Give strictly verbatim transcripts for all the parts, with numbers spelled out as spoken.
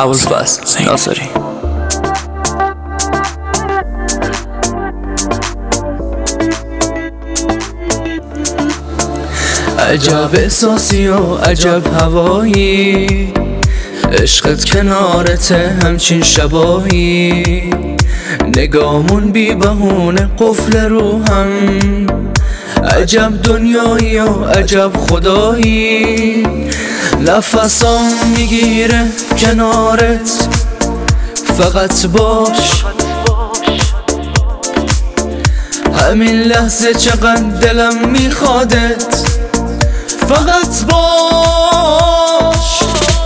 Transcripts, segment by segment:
ابوالفضل ناصری. عجب احساسی و عجب هوایی، عشقت کنارته همچین شبایی، نگامون بی بهونه قفل رو هم، عجب دنیایی و عجب خدایی، نفسام میگیره کنارت فقط باش، همین لحظه چقدر دلم میخوادت فقط باش،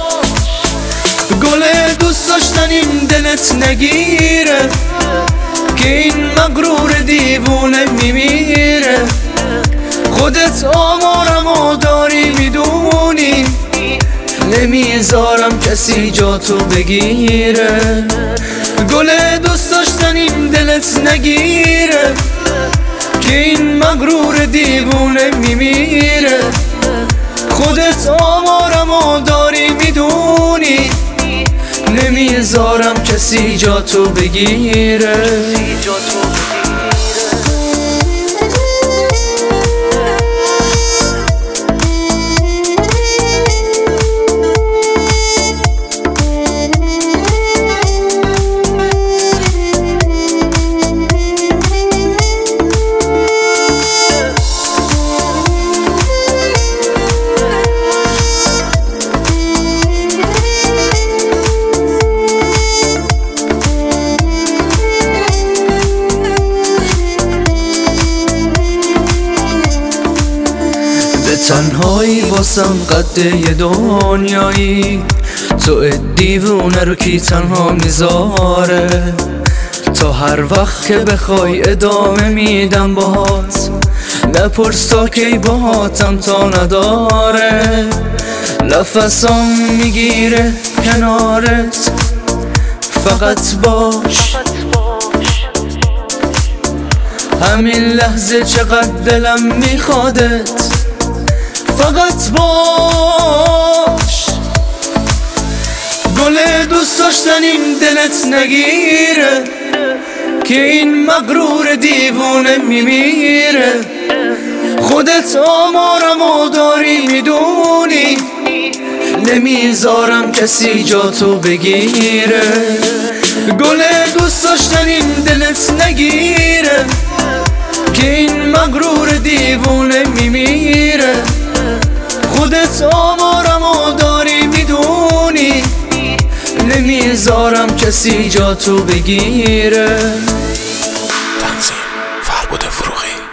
گل دوست داشتنیم دلت نگیره که این مغرور دیوونه میمیره، خودت آمارمو داری میدونی، نمیذارم کسی جاتو بگیره، گل دوست داشتنیم دلت نگیره که این مغرور دیوونه میمیره، خودت آمارمو داری میدونی، نمیذارم کسی جاتو بگیره. تنهایی واسم قد یه دنیایی، تو دیوونه رو کی تنها میذاره، تا هر وقت که بخوای ادامه میدم باهات، نپرس تا کی باهاتم تا نداره، نفسام میگیره کنارت فقط باش، همین لحظه چقدر دلم میخوادت فقط باش، گل دوست داشتنیم دلت نگیره که این مغرور دیوونه میمیره، خودت آمارمو داری میدونی، نمیذارم کسی جاتو بگیره، گل دوست داشتنیم دلت نگیره که این مغرور دیوونه میمیره، خودت آمارمو داری میدونی، نمیذارم کسی جاتو بگیره. تنظیم فربود فروغی.